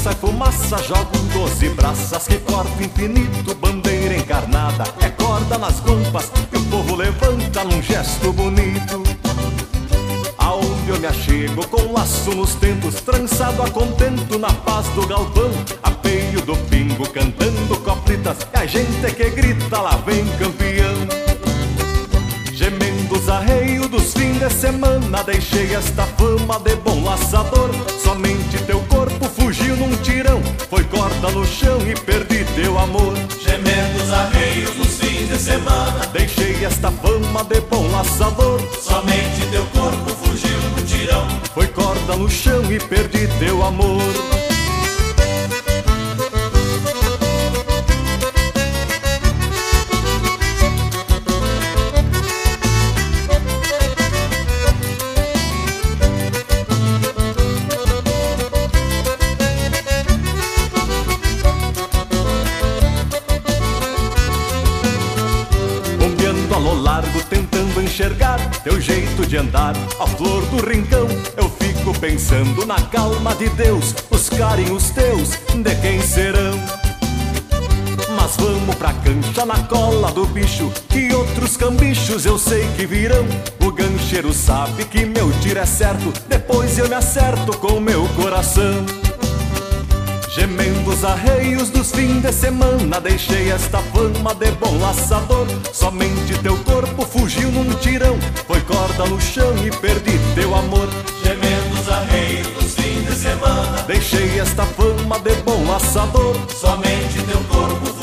sai fumaça, jogo 12 braças, que corpo infinito, bandeira encarnada. É corda nas guampas e o povo levanta num gesto bonito. Aonde eu me achego com laço nos tentos, trançado a contento na paz do galpão. Apeio do pingo cantando coplitas, e a gente que grita, lá vem campeão. Gemendo os arreios dos fins de semana, deixei esta fama de bom laçador. Somente teu corpo fugiu num tirão, foi corda no chão e perdi teu amor. Gemendo os arreios dos fins de semana, deixei esta fama de bom laçador. Somente teu corpo fugiu num tirão, foi corda no chão e perdi teu amor. Largo tentando enxergar teu jeito de andar, a flor do rincão. Eu fico pensando na calma de Deus, os carinhos teus, de quem serão? Mas vamos pra cancha na cola do bicho, que outros cambichos eu sei que virão. O gancheiro sabe que meu tiro é certo, depois eu me acerto com meu coração. Gemendo os arreios dos fins de semana, deixei esta fama de bom laçador. Somente teu corpo fugiu num tirão, foi corda no chão e perdi teu amor. Gemendo os arreios dos fins de semana, deixei esta fama de bom laçador. Somente teu corpo